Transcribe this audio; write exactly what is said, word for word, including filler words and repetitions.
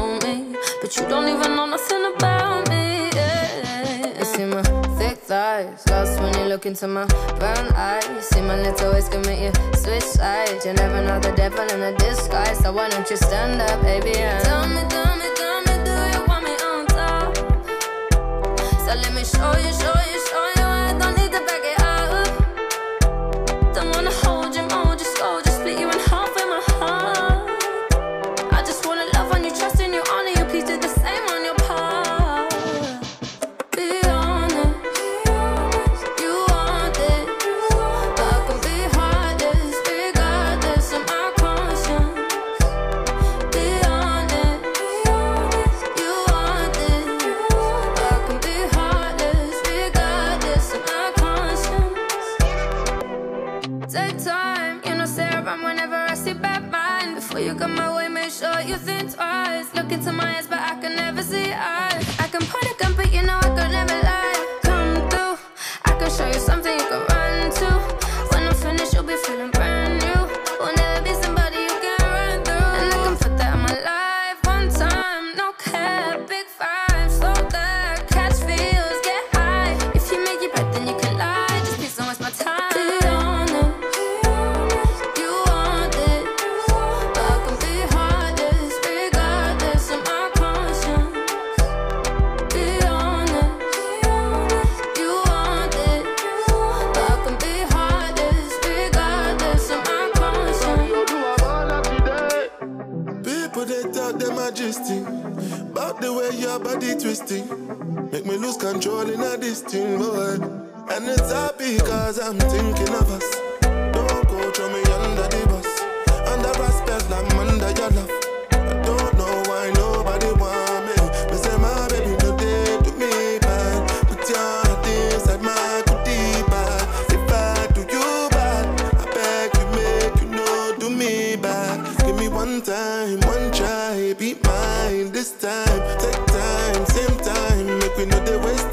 know me, but you don't even know nothing about me, yeah. You see my thick thighs, lost when you look into my brown eyes. You see my little ways can make you switch sides. You never know the devil in a disguise, so why don't you stand up, baby, and tell me, tell me, tell me, do you want me on top? So let me show you, show you, show you, I don't need to back it up. Don't wanna hold you, mold you slow, just split you in half with my heart. I just wanna love on you, trust in you, honor you, please do the same on your part. Be honest, you want it, I can be heartless, regardless of my conscience. Be honest, you want it, I can be heartless, regardless of my conscience. Take time, you know, stay around whenever I see bad mind. Before you come my way, make sure you think twice. Look into my eyes, but I can never see eyes. I can point a gun, but you know I could never lie. Come through, I can show you something you can run to. When I'm finished, you'll be feeling brand new. Will never be somebody you can run through. And I can put that in my life one time, no cap, big five, slow that, catch feels, get high. If you make it right, then you can lie. Just please don't waste my time. Be honest, you want it, I can be heartless, regardless of my conscience. Be honest, you want it, I can be heartless, regardless of my conscience. People they talk them majesty about the way your body twisting, make me lose control in a this thing, boy. And it's happy cause I'm thinking of us. Don't go throw me under the bus, under respect, I'm under your love. I don't know why nobody want me. Me say my baby no day do me bad. Put your heart inside my goodie bag. If I do you bad, I beg you make you know do me bad. Give me one time, one try, be mine this time. Take time, same time, make we know the waste